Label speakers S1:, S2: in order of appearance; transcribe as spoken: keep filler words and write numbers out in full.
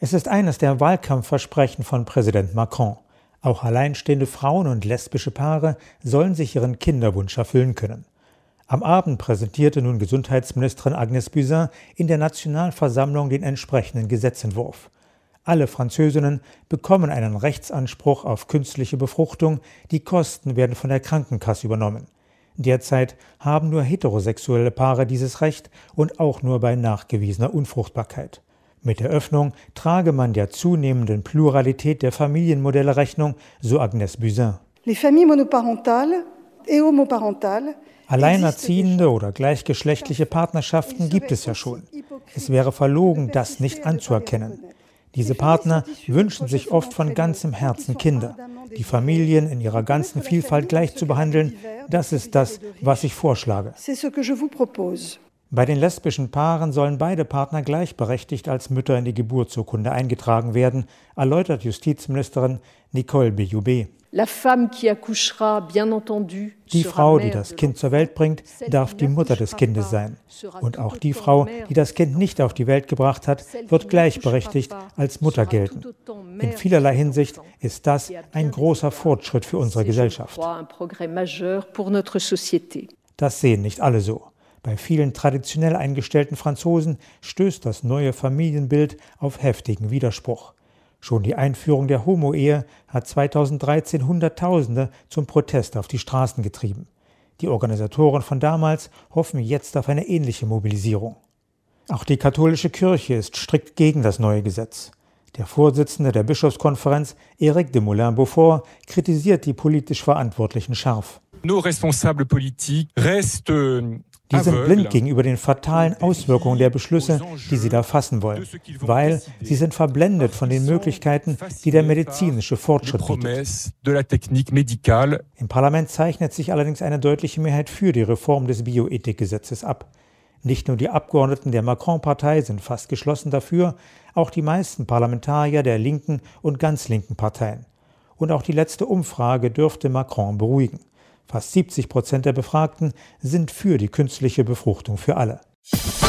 S1: Es ist eines der Wahlkampfversprechen von Präsident Macron. Auch alleinstehende Frauen und lesbische Paare sollen sich ihren Kinderwunsch erfüllen können. Am Abend präsentierte nun Gesundheitsministerin Agnès Buzyn in der Nationalversammlung den entsprechenden Gesetzentwurf. Alle Französinnen bekommen einen Rechtsanspruch auf künstliche Befruchtung, die Kosten werden von der Krankenkasse übernommen. Derzeit haben nur heterosexuelle Paare dieses Recht und auch nur bei nachgewiesener Unfruchtbarkeit. Mit der Öffnung trage man der zunehmenden Pluralität der Familienmodelle Rechnung, so Agnès Buzyn.
S2: Les familles monoparentales et homoparentales.
S1: Alleinerziehende oder gleichgeschlechtliche Partnerschaften gibt es ja schon. Es wäre verlogen, das nicht anzuerkennen. Diese Partner wünschen sich oft von ganzem Herzen Kinder. Die Familien in ihrer ganzen Vielfalt gleich zu behandeln, das ist das, was ich vorschlage. Bei den lesbischen Paaren sollen beide Partner gleichberechtigt als Mütter in die Geburtsurkunde eingetragen werden, erläutert Justizministerin Nicole Belloubet. Die Frau, die das Kind zur Welt bringt, darf die Mutter des Kindes sein. Und auch die Frau, die das Kind nicht auf die Welt gebracht hat, wird gleichberechtigt als Mutter gelten. In vielerlei Hinsicht ist das ein großer Fortschritt für unsere Gesellschaft. Das sehen nicht alle so. Bei vielen traditionell eingestellten Franzosen stößt das neue Familienbild auf heftigen Widerspruch. Schon die Einführung der Homo-Ehe hat zweitausenddreizehn Hunderttausende zum Protest auf die Straßen getrieben. Die Organisatoren von damals hoffen jetzt auf eine ähnliche Mobilisierung. Auch die katholische Kirche ist strikt gegen das neue Gesetz. Der Vorsitzende der Bischofskonferenz, Éric de Moulin-Beaufort, kritisiert die politisch Verantwortlichen scharf.
S3: Nos responsables politiques restent
S1: Die sind blind gegenüber den fatalen Auswirkungen der Beschlüsse, die sie da fassen wollen, weil sie sind verblendet von den Möglichkeiten, die der medizinische Fortschritt bietet. Im Parlament zeichnet sich allerdings eine deutliche Mehrheit für die Reform des Bioethikgesetzes ab. Nicht nur die Abgeordneten der Macron-Partei sind fast geschlossen dafür, auch die meisten Parlamentarier der linken und ganz linken Parteien. Und auch die letzte Umfrage dürfte Macron beruhigen. Fast siebzig Prozent der Befragten sind für die künstliche Befruchtung für alle.